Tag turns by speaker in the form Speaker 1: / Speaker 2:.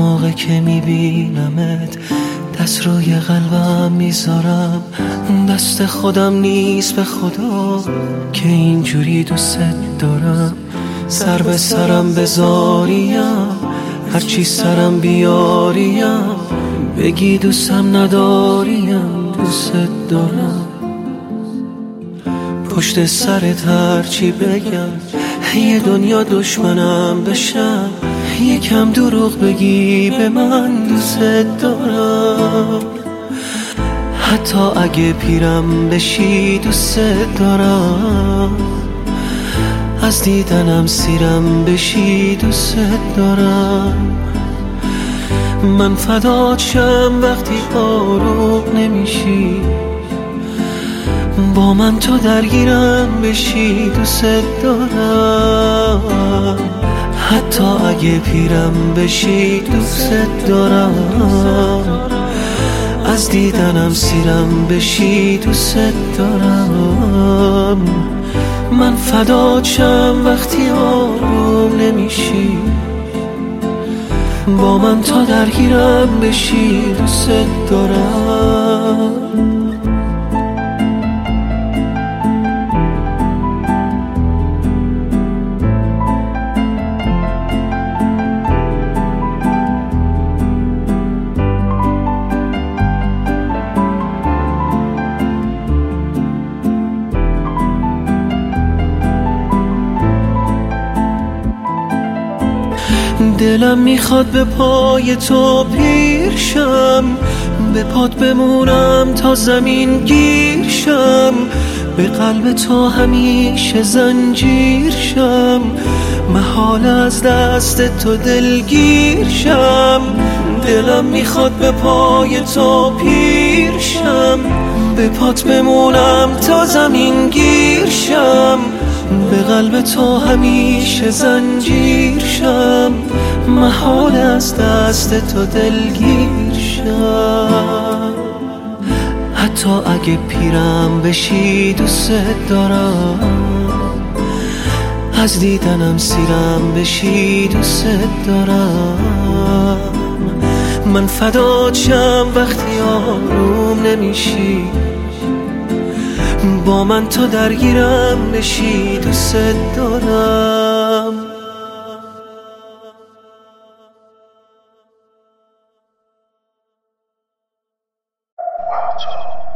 Speaker 1: موقع که میبینمت دست روی قلبم میذارم، دست خودم نیست به خدا که اینجوری دوست دارم. سر به سرم بذاریم، هرچی سرم بیاریم، بگی دوستم نداریم، دوست دارم. پشت سرت هرچی بگم، یه دنیا دشمنم بشم، یکم دروغ بگی به من دوست دارم. حتی اگه پیرم بشی دوست دارم، از دیدنم سیرم بشی دوست دارم. من فدات شم وقتی آروم نمیشی، با من تو درگیرم بشی دوست دارم. حتی اگه پیرم بشی دوست دارم، از دیدنم سیرم بشی دوست دارم. من فدات شم وقتی آروم نمیشی، با من تا درگیرم بشی دوست دارم. دلم میخواد به پای تو پیر شم، به پات بمونم تا زمین گیر شم، به قلب تو همیشه زنجیر شم، محال از دست تو دلگیر شم. دلم میخواد به پای تو پیر شم، به پات بمونم تا زمین گیر شم، به قلب تو همیشه زنجیر شم، محال از دست تو دلگیر شم. حتی اگه پیرم بشی دوست دارم، از دیدنم سیرم بشی دوست دارم. من فدات شم وقتی آروم نمیشی، با من تو درگیرم بشی دوست دارم.
Speaker 2: تو